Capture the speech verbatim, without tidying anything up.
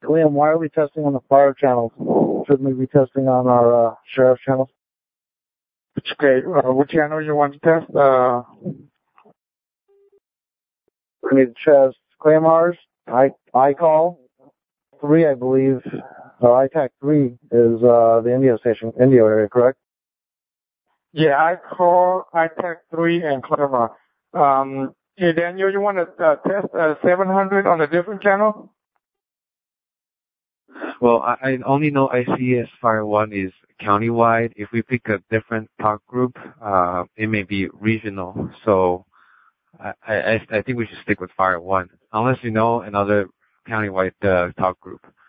Liam, why are we testing on the fire channels? Shouldn't we be testing on our uh, sheriff's channels? Okay, uh, which channel you want to test? Uh, We need to test Claymars, I iCall three, I believe, or I TAC three is uh, the Indio station, Indio area, correct? yeah, I call I TAC three and Clever. Um, hey, Daniel, you want to uh, test uh, seven hundred on a different channel? Well, I, I only know I C S Fire one is countywide. If we pick a different talk group, uh, it may be regional. So I, I, I think we should stick with Fire one, unless you know another countywide uh, talk group.